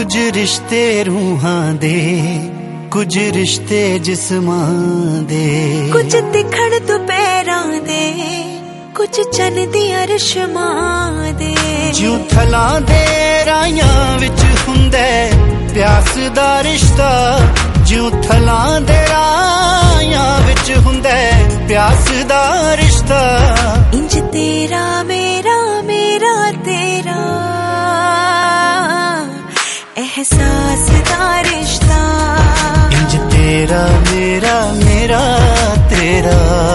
कुछ रिश्ते रूहां दे, कुछ रिश्ते जिस्मां दे, कुछ दिखण दुपहरां दे, कुछ चन दियां रशमां दे। ज्यों थलां दे राहियां विच हुंदा प्यास दा रिश्ता, ज्यों थलां दे राहियां विच हुंदा प्यास दा रिश्ता। इंज तेरा मेरा मेरा तेरा एहसास दा रिश्ता, इंज तेरा मेरा मेरा तेरा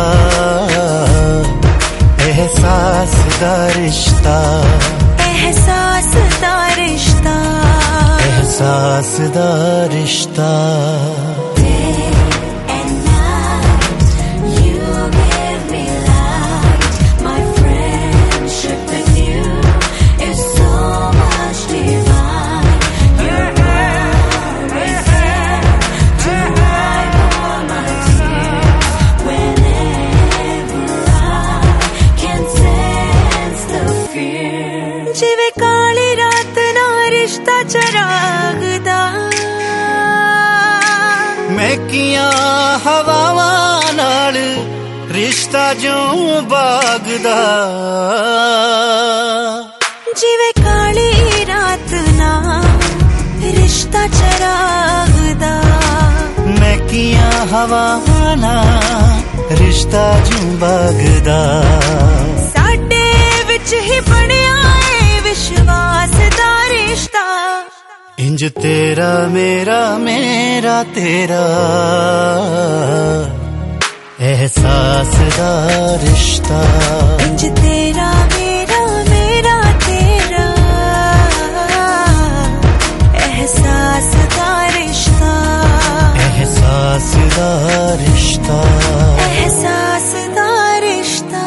एहसास दा रिश्ता, एहसास दा रिश्ता, एहसास दा रिश्ता। जिवे काली रात ना रिश्ता चराग दा, महकियां हवावां नाल रिश्ता जो बाग दा। जिवे काली रात ना रिश्ता चराग दा, महकियां हवावां नाल रिश्ता जो बाग दा। साडे विच ही बनिया विश्वास दा रिश्ता, इंज तेरा मेरा मेरा तेरा एहसास दा रिश्ता, इंज तेरा मेरा मेरा तेरा एहसास दा रिश्ता, एहसास दा रिश्ता, एहसास दा रिश्ता।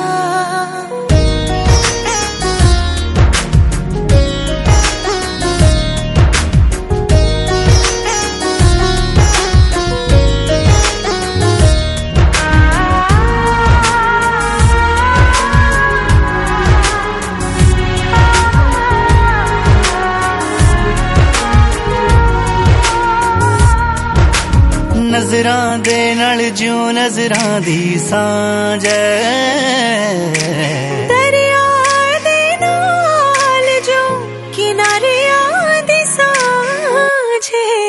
नजरां दे नाल ज्यों नजरां दी सांझ दरिया दे नाल जो किनारियां दी सांझ,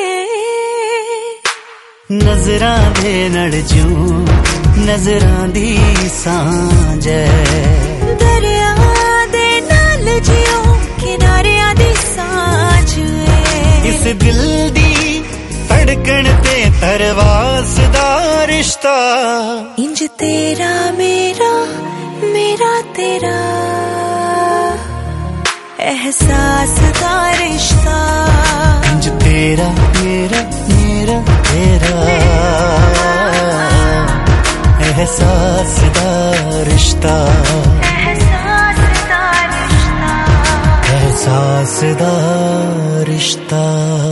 नजरां दे नाल ज्यों नजरां दी सांझ, दरिया दे नाल ज्यों किनारियां दी सांझ। इस दिल दी धड़कन ते परवास दा रिश्ता, इंज तेरा मेरा मेरा तेरा एहसास दा रिश्ता, इंज तेरा मेरा मेरा तेरा एहसास दा रिश्ता, एहसास दा रिश्ता, एहसास दा रिश्ता।